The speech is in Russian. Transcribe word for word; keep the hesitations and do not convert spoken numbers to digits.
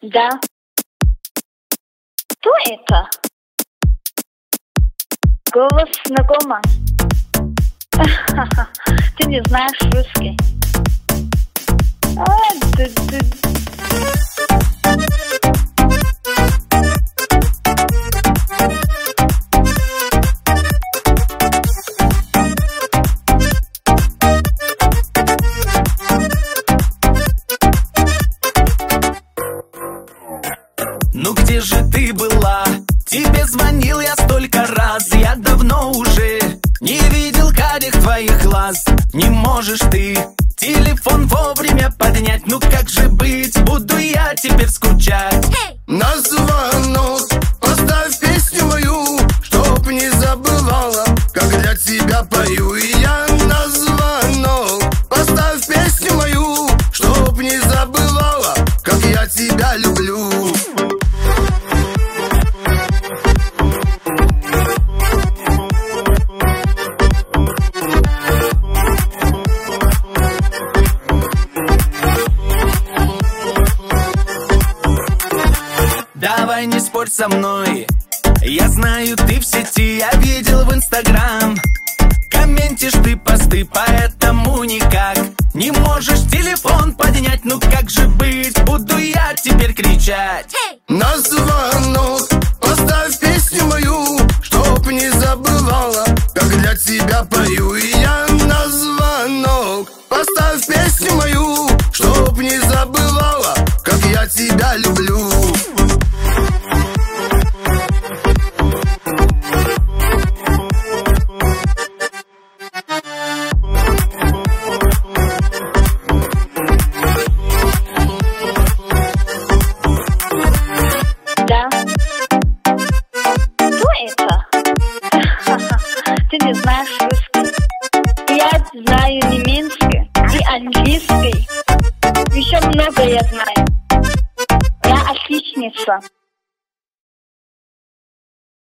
Да. Кто это? Голос знакома. Ты не знаешь русский. А, да, да. Ну где же ты была? Тебе звонил я столько раз. Я давно уже не видел карих твоих глаз. Не можешь ты телефон вовремя поднять. Ну как же быть? Буду я теперь скучать. Hey! На звонок поставь песню мою, чтоб не забывала, как для тебя пою. И я на звонок поставь песню мою, чтоб не забывала, как я тебя люблю. Давай не спорь со мной. Я знаю, ты в сети, я видел в Инстаграм. Комментишь ты посты, поэтому никак не можешь телефон поднять. Ну как же быть? Буду я теперь кричать. Hey! На звонок поставь песню мою, чтоб не забывала, как для тебя пою. И я на звонок поставь песню мою, чтоб не забывала, как я тебя люблю. Да. Кто это? Ты не знаешь русский. Я знаю немецкий и английский. Еще много я знаю. Я отличница.